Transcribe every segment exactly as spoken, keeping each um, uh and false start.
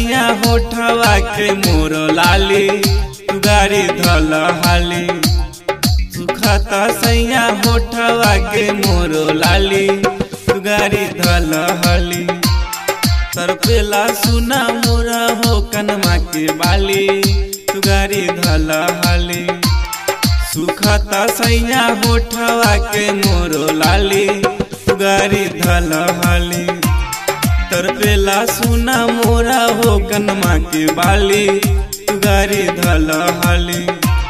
सैया होठवा के मोर लाली तू गाड़ी धल हाली। सुखता सैया होठवा के मोर लाली तू गाड़ी धल हाली। तरपेला सुना मोरा हो कनमा के बाली तू गाड़ी धल हाली। सुखता सैया होठवा के मोर लाली तू गाड़ी धल हाली। तरपेला सुना मोरा हो कनमा के बाली तू गाड़ी धल हाली।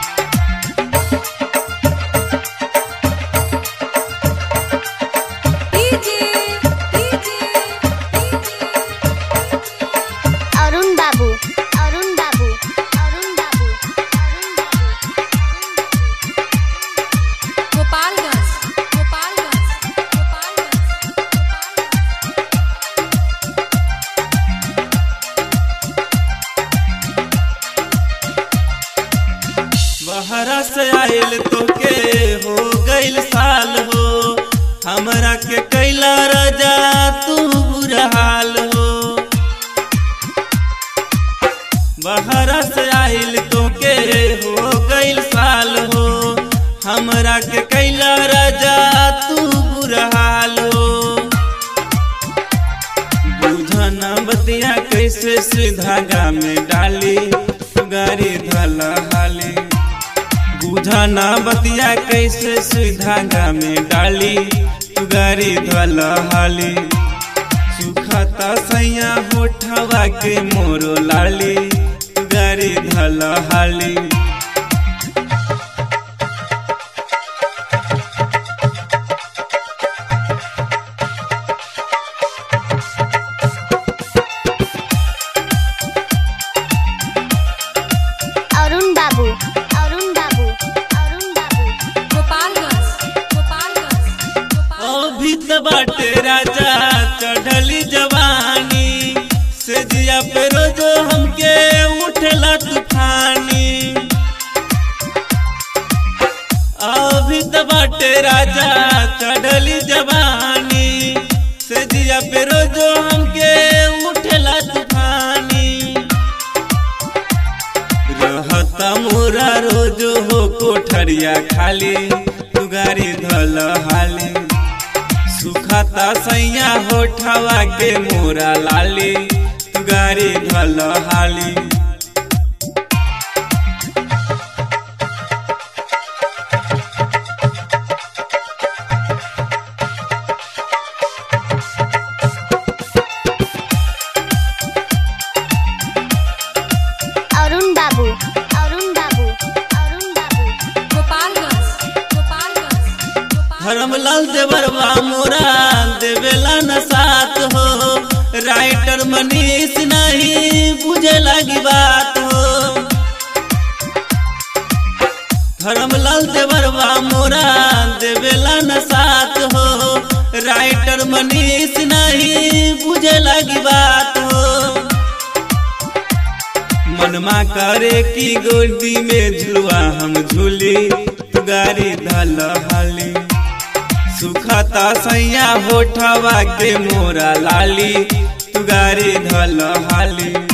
अरुण बाबू अरुण बाबू अरुण बाबू गोपालगंज गोपालगंज बहरा से आयल तो के हो गइल साल हो। हमरा के कैला राजा तू बुरा हाल हो। बहरा से आयल तो के हो गइल साल हो। हमरा के कैला राजा तू बुरा हाल हो। बुझना बतिया कैसे से धागा में डाली तू गाड़ी धल हाली। बुझना बतिया कैसे से धागा में डाली तू गाड़ी धल हाली। सुखता सैया होठवा के मोर लाली तू गाड़ी धल हाली। अरुण बाबू अरुण बाबू अरुण बाबू गोपालगंज गोपालगंज अभी त बाटे राजा चढ़ली जवानी से जिया पे रोजो हमके उठला तूफानी। अभी त बाटे राजा चढ़ली जवानी से जिया पे रोजो हमके उठला तूफानी। रहता मोरा रोजो हो कोठरिया खाली तू गाड़ी धल हाली। सुखता सैया होठवा के मोरा लाली तू गाड़ी धल हाली। अरुण बाबू अरुण बाबू अरुण बाबू गोपालगंज गोपालगंज धर्मलाल देवरवा मोरा देवेला न साथ हो। राइटर मनीष नहीं बुझे लगी बात हो। धर्मलाल देवरवा मोरा देवेला न साथ हो। राइटर मनीष नहीं बुझे लगी बात हो। मनमा करे की गोदी में झुलवा हम झूली तू गाड़ी धल हाली। सुखता सैया होठवा के मोरा लाली तू गाड़ी धल हाली।